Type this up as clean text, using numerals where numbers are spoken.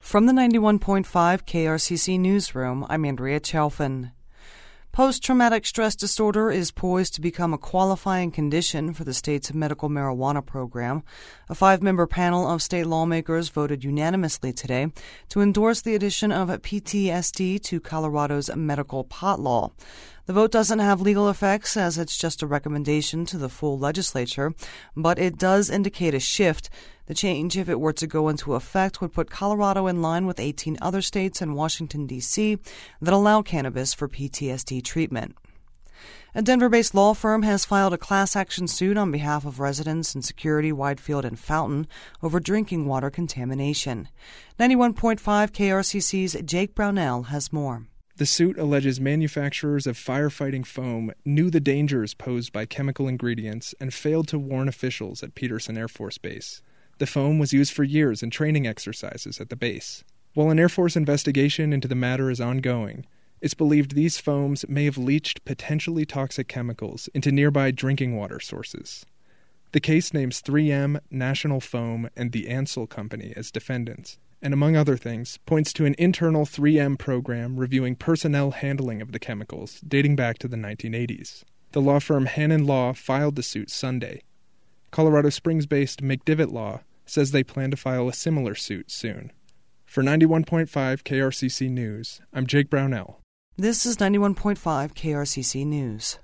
From the 91.5 KRCC Newsroom, I'm Andrea Chalfin. Post-traumatic stress disorder is poised to become a qualifying condition for the state's medical marijuana program. A 5-member panel of state lawmakers voted unanimously today to endorse the addition of PTSD to Colorado's medical pot law. The vote doesn't have legal effects as it's just a recommendation to the full legislature, but it does indicate a shift. The change, if it were to go into effect, would put Colorado in line with 18 other states and Washington, D.C. that allow cannabis for PTSD treatment. A Denver-based law firm has filed a class action suit on behalf of residents in Security, Widefield, and Fountain over drinking water contamination. 91.5 KRCC's Jake Brownell has more. The suit alleges manufacturers of firefighting foam knew the dangers posed by chemical ingredients and failed to warn officials at Peterson Air Force Base. The foam was used for years in training exercises at the base. While an Air Force investigation into the matter is ongoing, it's believed these foams may have leached potentially toxic chemicals into nearby drinking water sources. The case names 3M, National Foam, and the Ansell Company as defendants, and among other things, points to an internal 3M program reviewing personnel handling of the chemicals dating back to the 1980s. The law firm Hannon Law filed the suit Sunday. Colorado Springs-based McDivitt Law says they plan to file a similar suit soon. For 91.5 KRCC News, I'm Jake Brownell. This is 91.5 KRCC News.